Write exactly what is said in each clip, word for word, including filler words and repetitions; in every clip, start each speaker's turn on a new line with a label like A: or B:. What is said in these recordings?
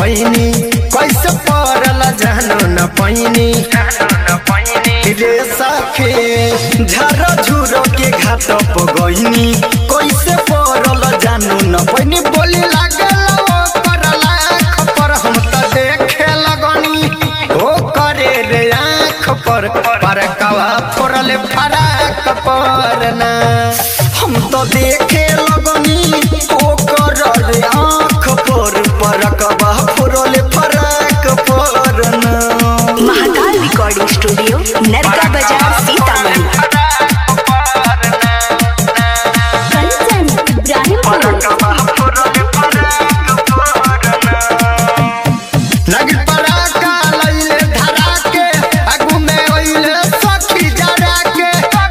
A: गईनी कैसे पड़ल जानो न पैनी रे सखी झर झुर के घाट पर गईनी कैसे पड़ल जानो न पैनी बोली लागल ओकर लाख पर हम त देखे लगनी ओ करे रे आँख पर पर कवा फोड़ले फराक पर ना हम तो देखे लगनी ओ कर रे आँख पर पर कवा फोड़ले फराक पर ना।
B: महाकाल रिकॉर्डिंग स्टूडियो नरका बाजार सीतामढ़ी। कंचन इब्राहिमपुर
A: नगिल पराका लइले धरा के आगू में ओइले सखी जरा के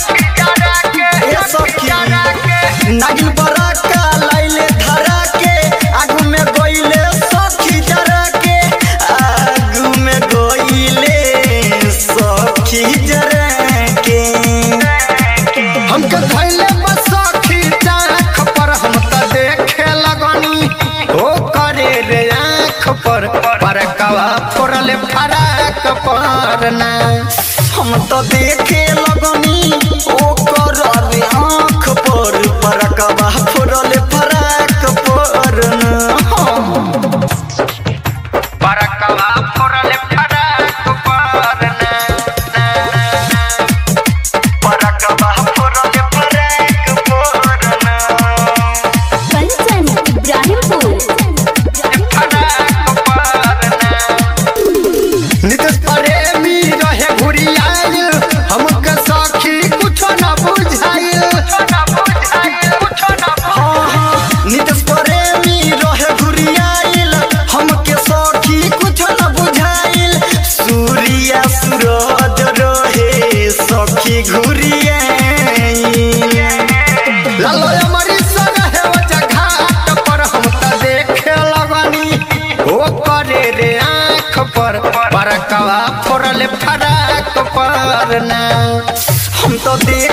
A: ए सखी नगिल पराका लइले धरा के आगू में गइले सखी जरा के आगू में गइले सखी जरा के हमके धइले बस सखी आँख पर हम त देखे लगनी ओ करे रे आँख पर पर कवा फोड़ले फराक पर ना हम तो देखे लगनी ओ कर रे आँख पर पर कवा फोड़ले फराक पर ना पर कवा फोड़ले फराक पर ना पर कवा फोड़ले फराक पर ना
B: कंचन इब्राहिमपुर
A: नितेश प्रेमी रहे घुरियाइल हमके सखी कुछो न बुझाइल हाँ हाँ नितेश प्रेमी रहे घुरियाइल हमके सखी कुछो न बुझाइल सूर्या सूरज रहे सखी घुरियाइल लालो हमारी रहे वजह घाट पर हम त देखे लगनी ओ करे रे आँख पर पर कवा फोड़ले फराक पर ना हम तो देख